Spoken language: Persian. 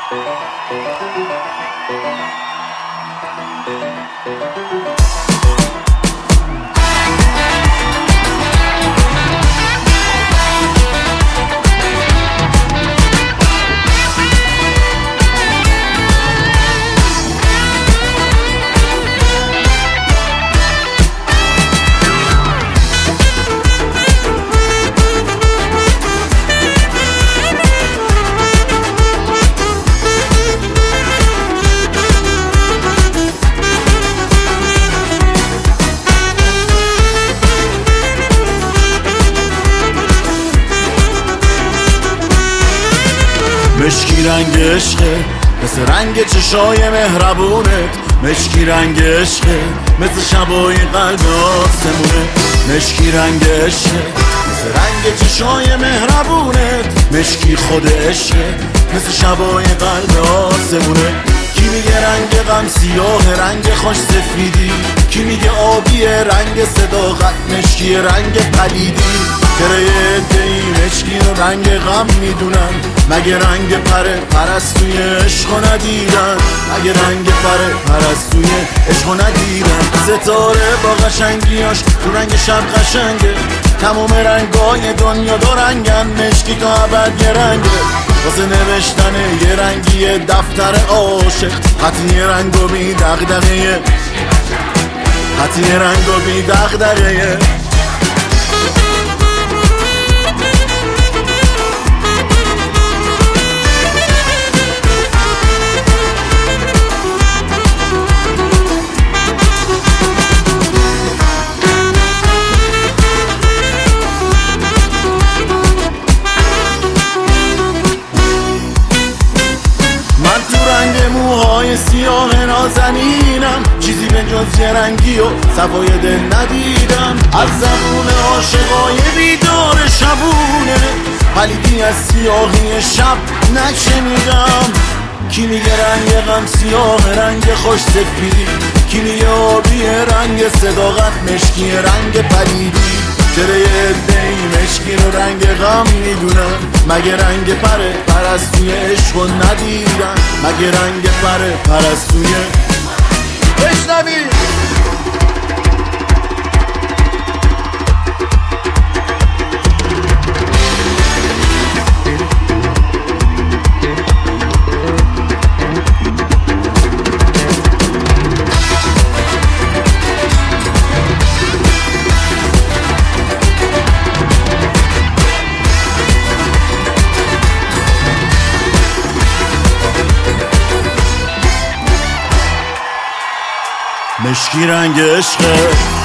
مشکی رنگ عشقه مثل رنگ چشای مهربونت، مشکی رنگ عشقه مثل شبای قلب آسمونه، مشکی رنگ عشقه مثل رنگ چشای مهربونت، مشکی خود عشقه مثل شبای قلب آسمونه. کی میگه رنگ غم سیاه رنگ خوش سفیدی، کی میگه آبی رنگ صداقت مشکی رنگ پلیدی. چرا یه عده‌ای مشکی رو رنگ غم میدونن، مگه رنگ پرستوی عشقو ندیدن، مگه رنگ پرستوی عشقو ندیدن. ستاره با قشنگیاش تو رنگ شب قشنگه، تمام رنگای دنیا دو رنگن، مشکی تا ابد یه رنگه. واسه نوشتن یه رنگی دفتر عاشق، خطی رنگ و بی دغدغه، خطی رنگ و بی دغدغه. موهای سیاه نازنینم، چیزی به جز یه رنگی و صفای دل ندیدم. از زبون عاشقای بیدار شبونه، پلیدی از سیاهی شب نشنیدم. کی میگه رنگ غم سیاه رنگ خوش سفیدی، کی میگه آبی رنگ صداقت مشکی رنگ پلیدی. چرا یه عده‌ای مشکی رو رنگ غم میدونن، مگه رنگ پرستوی عشقو ندیدن، مگه رنگ پرستوی بشنوی. مشکی رنگ عشقه